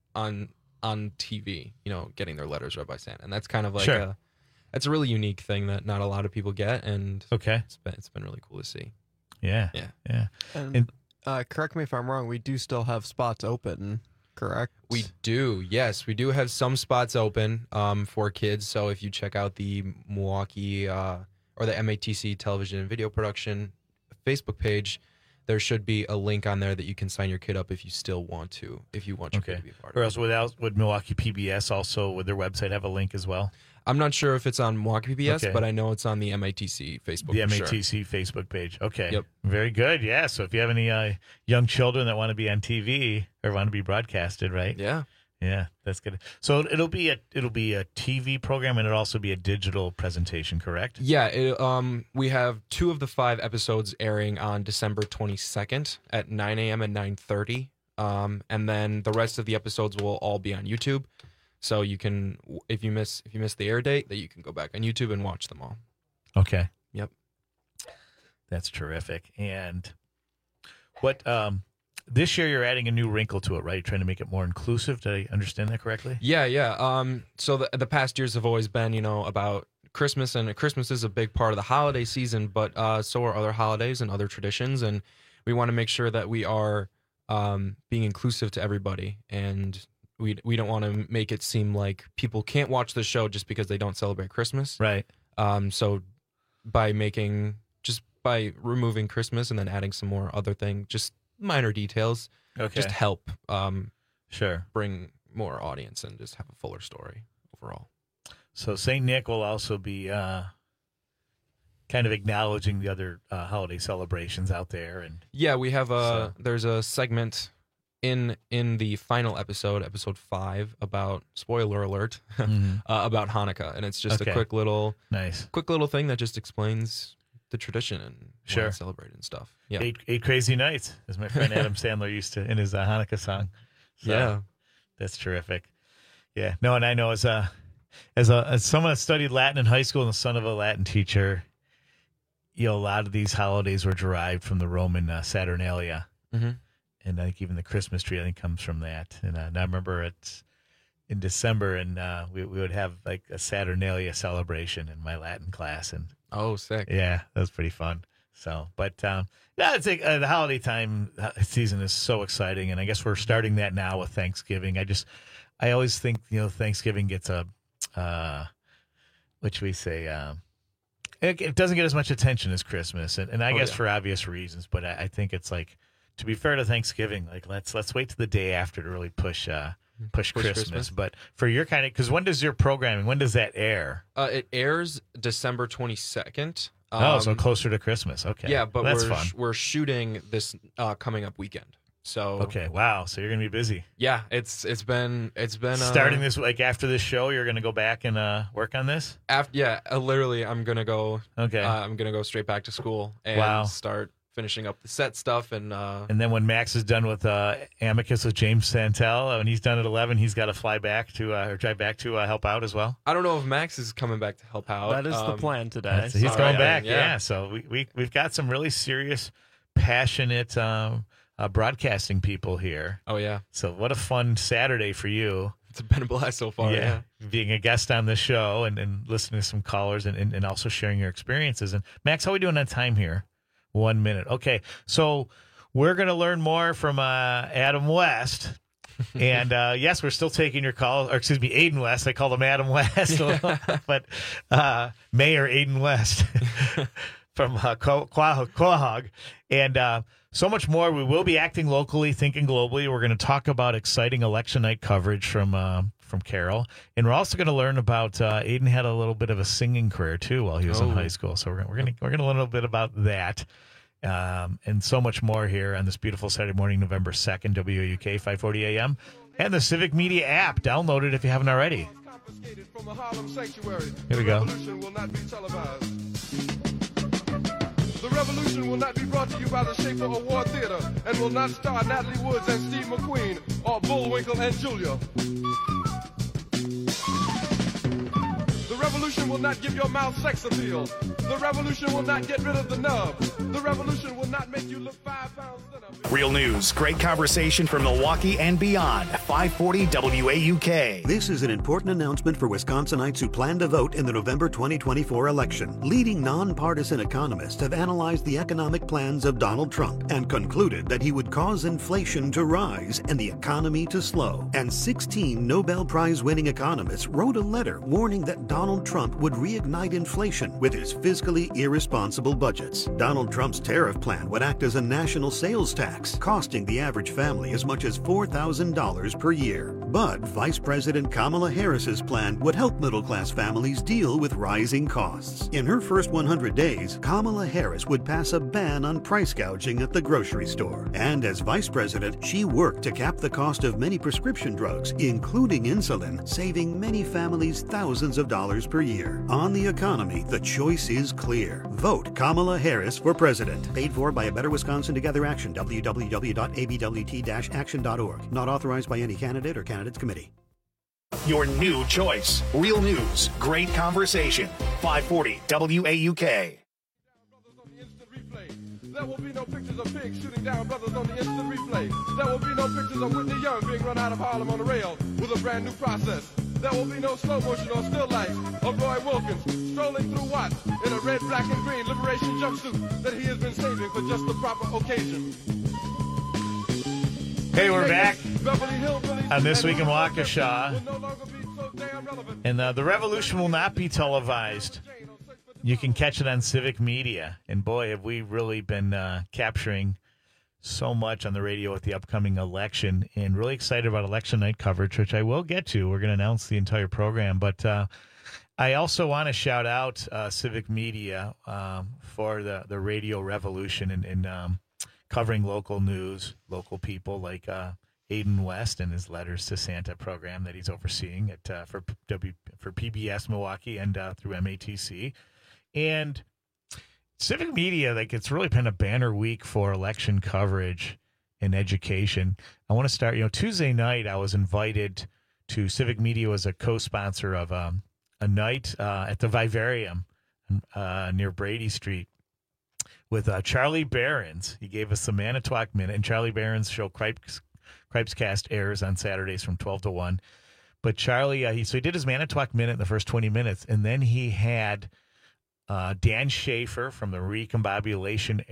TV, getting their letters read by Santa. And that's kind of like that's a really unique thing that not a lot of people get, and it's been really cool to see. Yeah. And correct me if I'm wrong, we do still have spots open, correct? We do, yes. We do have some spots open for kids. So if you check out the Milwaukee or the MATC Television and Video Production Facebook page, there should be a link on there that you can sign your kid up if you still want to, if you want your kid to be a part of it. Or else would Milwaukee PBS also, would their website have a link as well? I'm not sure if it's on Milwaukee PBS, but I know it's on the MATC Facebook page. The MATC Facebook page. Okay. Yep. Very good. Yeah. So if you have any young children that want to be on TV or want to be broadcasted, right? Yeah. Yeah, that's good. So it'll be a TV program, and it'll also be a digital presentation, correct? Yeah. We have 2 of the 5 episodes airing on December 22nd at 9 a.m. and 9:30. And then the rest of the episodes will all be on YouTube. So you can, if you miss the air date, that you can go back on YouTube and watch them all. Okay. Yep. That's terrific. And what this year you're adding a new wrinkle to it, right? You're trying to make it more inclusive. Did I understand that correctly? Yeah. So the past years have always been, about Christmas, and Christmas is a big part of the holiday season, but so are other holidays and other traditions, and we want to make sure that we are being inclusive to everybody, and we don't want to make it seem like people can't watch the show just because they don't celebrate Christmas. Right. So by removing Christmas and then adding some more other things, just minor details, just help bring more audience and just have a fuller story overall. So St. Nick will also be kind of acknowledging the other holiday celebrations out there. And yeah, we have there's a segment in the final episode 5, about, spoiler alert, about Hanukkah, and it's just a quick little thing that just explains the tradition and why it's celebrated and stuff. Yeah, eight crazy nights, as my friend Adam Sandler used to in his Hanukkah song. So, yeah, that's terrific. Yeah, no, and I know as someone that studied Latin in high school and the son of a Latin teacher, a lot of these holidays were derived from the Roman Saturnalia. Mm-hmm. And I think even the Christmas tree, comes from that. And I remember it's in December, and we would have like a Saturnalia celebration in my Latin class. And oh, sick! Yeah, that was pretty fun. So, but it's like the holiday time season is so exciting, and I guess we're starting that now with Thanksgiving. I always think Thanksgiving gets a what should we say? It doesn't get as much attention as Christmas, and I guess for obvious reasons. But I think it's like, to be fair to Thanksgiving, like let's wait to the day after to really push Christmas. But for your kind of, because when does that air? It airs December 22nd. So closer to Christmas. Okay. Yeah, but that's fun. We're shooting this coming up weekend. So okay, wow. So you're gonna be busy. Yeah, it's been starting this, like after this show, you're gonna go back and work on this. Literally, I'm gonna go. Okay, I'm gonna go straight back to school and start finishing up the set stuff, and then when Max is done with Amicus with James Santel, when he's done at 11, he's got to fly back to or drive back to help out as well. I don't know if Max is coming back to help out. That is the plan today. So he's going back. Yeah. So we've got some really serious, passionate broadcasting people here. Oh yeah. So what a fun Saturday for you. It's been a blast so far. Yeah. Being a guest on the show and listening to some callers and also sharing your experiences. And Max, how are we doing on time here? 1 minute. Okay. So we're going to learn more from Adam West. And yes, we're still taking your call, or excuse me, Aiden West. I called him Adam West, but Mayor Aiden West from Quahog. And so much more. We will be acting locally, thinking globally. We're going to talk about exciting election night coverage from Carol, and we're also going to learn about Aiden had a little bit of a singing career too while he was in high school. So we're going to learn a little bit about that, and so much more here on this beautiful Saturday morning, November 2nd, WAUK 540 AM, and the Civic Media app. Download it if you haven't already. Here we go. The revolution will not be brought to you by the Schaefer Award Theater and will not star Natalie Woods and Steve McQueen or Bullwinkle and Julia. The revolution will not give your mouth sex appeal. The revolution will not get rid of the nub. The revolution will not make you look 5 pounds thinner. Real news, great conversation from Milwaukee and beyond. 540 WAUK. This is an important announcement for Wisconsinites who plan to vote in the November 2024 election. Leading nonpartisan economists have analyzed the economic plans of Donald Trump and concluded that he would cause inflation to rise and the economy to slow. And 16 Nobel Prize-winning economists wrote a letter warning that Donald Trump would reignite inflation with his fiscally irresponsible budgets. Donald Trump's tariff plan would act as a national sales tax, costing the average family as much as $4,000 per year. But Vice President Kamala Harris's plan would help middle-class families deal with rising costs. In her first 100 days, Kamala Harris would pass a ban on price gouging at the grocery store. And as vice president, she worked to cap the cost of many prescription drugs, including insulin, saving many families thousands of dollars per year. On the economy, the choice is clear. Vote Kamala Harris for president. Paid for by A Better Wisconsin Together Action, www.abwt-action.org. Not authorized by any candidate or candidates committee. Your new choice. Real news, great conversation. 540 WAUK. There will be no pictures of pigs shooting down brothers on the instant replay. There will be no pictures of Whitney Young being run out of Harlem on the rail with a brand new process. There will be no slow motion or still life of Roy Wilkins strolling through Watts in a red, black, and green liberation jumpsuit that he has been saving for just the proper occasion. Hey, we're back on This Week in Waukesha. And the revolution will not be televised. You can catch it on Civic Media. And boy, have we really been capturing so much on the radio with the upcoming election, and really excited about election night coverage, which I will get to. We're going to announce the entire program. But I also want to shout out Civic Media for the radio revolution and covering local news, local people like Aiden West and his Letters to Santa program that he's overseeing at for PBS Milwaukee and through MATC. And Civic Media, like, it's really been a banner week for election coverage and education. I want to start, Tuesday night I was invited to Civic Media as a co-sponsor of a night at the Vivarium near Brady Street with Charlie Barron's. He gave us the Manitowoc Minute, and Charlie Barron's show Cripes Cast airs on Saturdays from 12 to 1. But Charlie, he did his Manitowoc Minute in the first 20 minutes, and then he had Dan Schaefer from the Recombobulation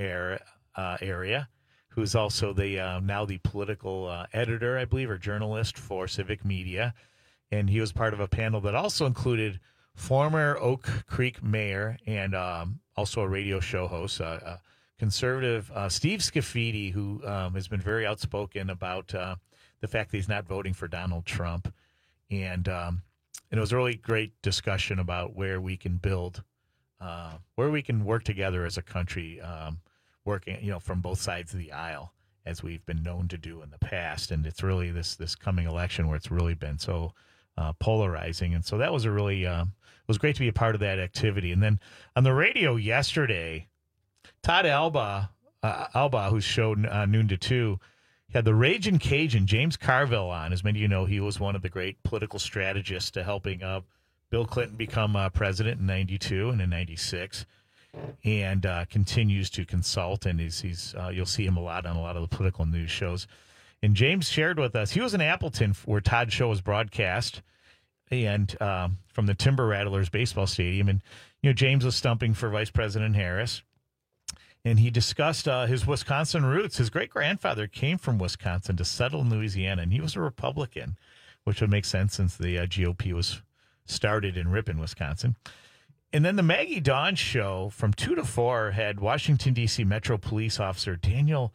area, who's also now the political editor, I believe, or journalist for Civic Media. And he was part of a panel that also included former Oak Creek mayor and also a radio show host, conservative Steve Scafidi, who has been very outspoken about the fact that he's not voting for Donald Trump. And it was a really great discussion about where we can build where we can work together as a country, working, from both sides of the aisle, as we've been known to do in the past. And it's really this coming election where it's really been so polarizing. And so that was it was great to be a part of that activity. And then on the radio yesterday, Todd Alba, whose show Noon to 2, had the Ragin' Cajun, James Carville, on. As many of you know, he was one of the great political strategists to helping Bill Clinton become president in 92 and in 96, and continues to consult, and he's you'll see him a lot on a lot of the political news shows. And James shared with us, he was in Appleton where Todd's show was broadcast, and from the Timber Rattlers baseball stadium. And James was stumping for Vice President Harris, and he discussed his Wisconsin roots. His great-grandfather came from Wisconsin to settle in Louisiana, and he was a Republican, which would make sense since the GOP was started in Ripon, Wisconsin. And then the Maggie Dawn show from 2 to 4 had Washington, D.C. Metro Police Officer Daniel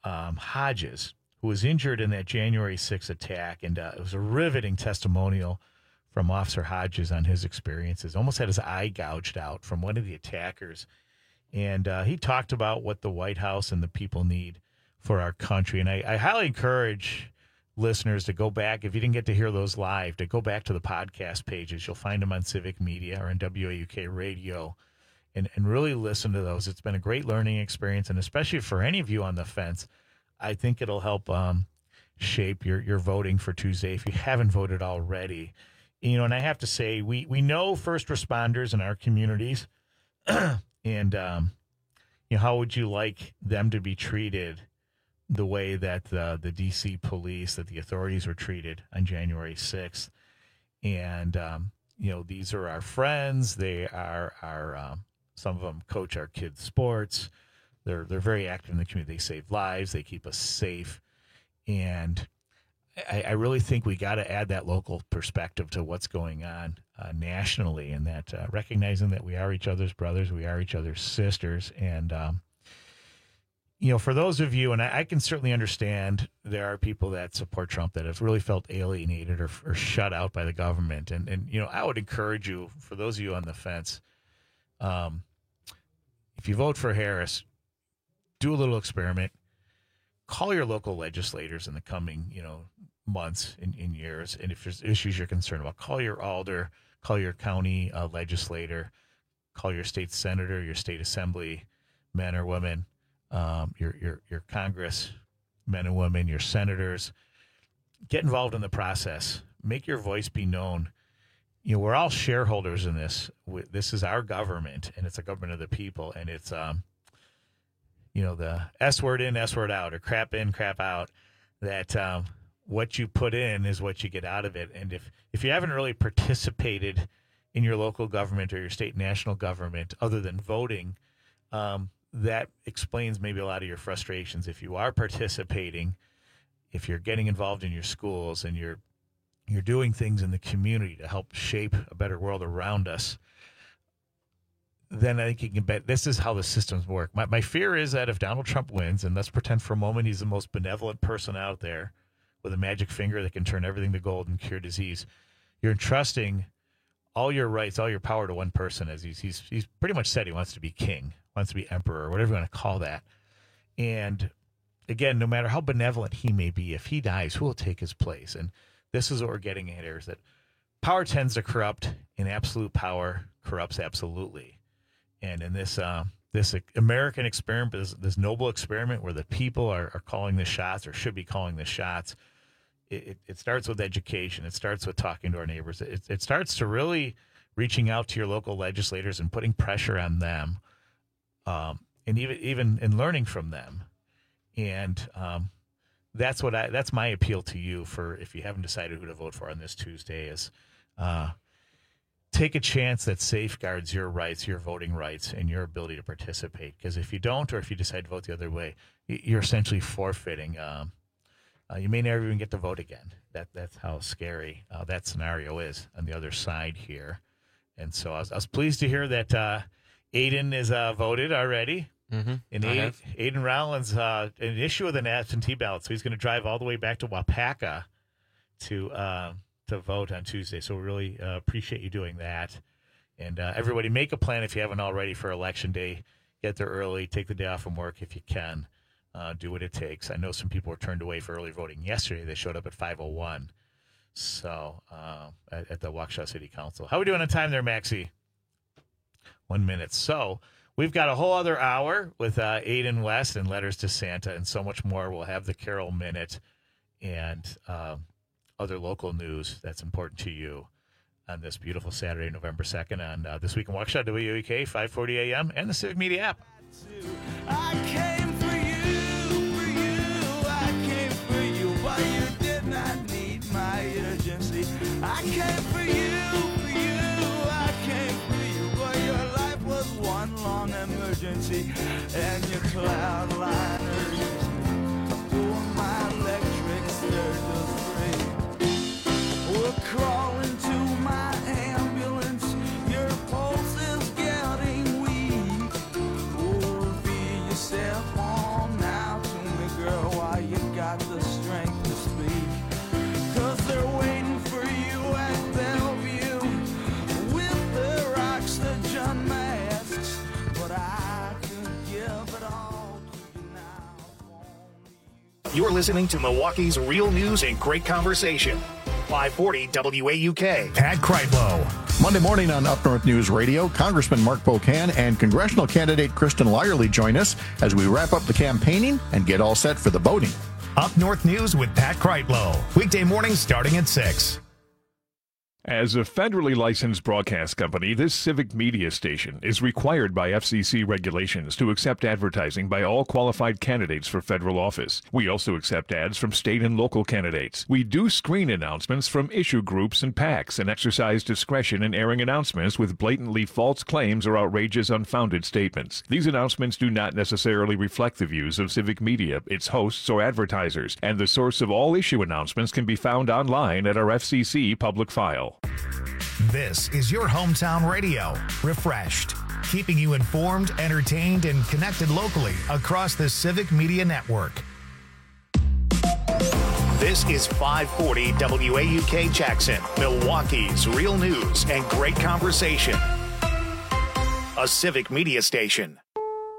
Hodges, who was injured in that January 6th attack. And it was a riveting testimonial from Officer Hodges on his experiences. Almost had his eye gouged out from one of the attackers. And he talked about what the White House and the people need for our country. And I highly encourage listeners to go back, if you didn't get to hear those live, to go back to the podcast pages. You'll find them on Civic Media or on WAUK Radio, and really listen to those. It's been a great learning experience, and especially for any of you on the fence, I think it'll help shape your voting for Tuesday if you haven't voted already. And I have to say, we know first responders in our communities, and how would you like them to be treated the way that the D.C. police, that the authorities were treated on January 6th? And, these are our friends. They are our, some of them coach our kids' sports. They're very active in the community. They save lives. They keep us safe. And I really think we got to add that local perspective to what's going on nationally, and that recognizing that we are each other's brothers, we are each other's sisters. And, for those of you, and I can certainly understand there are people that support Trump that have really felt alienated or shut out by the government. And I would encourage you, for those of you on the fence, if you vote for Harris, do a little experiment. Call your local legislators in the coming, months and years. And if there's issues you're concerned about, call your alder, call your county legislator, call your state senator, your state assembly men or women, your Congress men and women, your senators. Get involved in the process. Make your voice be known. We're all shareholders in this. This is our government, and it's a government of the people. And it's, the S word in, S word out, or crap in, crap out, that what you put in is what you get out of it. And if you haven't really participated in your local government or your state and national government other than voting, that explains maybe a lot of your frustrations. If you are participating, if you're getting involved in your schools and you're doing things in the community to help shape a better world around us, then I think you can bet this is how the systems work. My fear is that if Donald Trump wins, and let's pretend for a moment he's the most benevolent person out there with a magic finger that can turn everything to gold and cure disease, you're entrusting all your rights, all your power to one person, as he's pretty much said he wants to be king, wants to be emperor, or whatever you want to call that. And again, no matter how benevolent he may be, if he dies, who will take his place? And this is what we're getting at here, is that power tends to corrupt, and absolute power corrupts absolutely. And in this American experiment, this noble experiment where the people are calling the shots, or should be calling the shots, it starts with education. It starts with talking to our neighbors. It starts to really reaching out to your local legislators and putting pressure on them, and even in learning from them. And that's my appeal to you, for if you haven't decided who to vote for on this Tuesday, is take a chance that safeguards your rights, your voting rights, and your ability to participate. Because if you don't, or if you decide to vote the other way, you're essentially forfeiting. You may never even get to vote again. That's how scary that scenario is on the other side here. And so I was pleased to hear that Aiden is voted already. Mm-hmm. And Aiden Rollins, an issue with an absentee ballot, so he's going to drive all the way back to Wapaka to vote on Tuesday. So we really appreciate you doing that. And everybody, make a plan if you haven't already for Election Day. Get there early. Take the day off from work if you can. Do what it takes. I know some people were turned away for early voting yesterday. They showed up at 5:01. So at the Waukesha City Council. How are we doing on time there, Maxie? 1 minute. So we've got a whole other hour with Aiden West and Letters to Santa and so much more. We'll have the Carol Minute and other local news that's important to you on this beautiful Saturday, November 2nd, on This Week in Waukesha, WEK, 540 AM, and the Civic Media app. I came for you, I came for you, but you did not need my urgency. I came for you, I came for you, but your life was one long emergency, and your cloud liners doing my electric sturges free. We're crawling to my ambulance, your pulse is getting weak. Oh, feel yourself on now to me, girl, while you got the strength to speak. 'Cause they're waiting for you at Bellevue with their oxygen masks. But I could give it all to you now. You're listening to Milwaukee's real news and great conversation. 540 WAUK. Pat Kreitlow. Monday morning on Up North News Radio, Congressman Mark Pocan and congressional candidate Kristen Lyerly join us as we wrap up the campaigning and get all set for the voting. Up North News with Pat Kreitlow. Weekday mornings starting at 6. As a federally licensed broadcast company, this civic media station is required by FCC regulations to accept advertising by all qualified candidates for federal office. We also accept ads from state and local candidates. We do screen announcements from issue groups and PACs and exercise discretion in airing announcements with blatantly false claims or outrageous unfounded statements. These announcements do not necessarily reflect the views of civic media, its hosts, or advertisers, and the source of all issue announcements can be found online at our FCC public file. This is your hometown radio, refreshed, keeping you informed, entertained, and connected locally across the Civic Media Network. This is 540 WAUK Jackson, Milwaukee's real news and great conversation. A Civic Media station.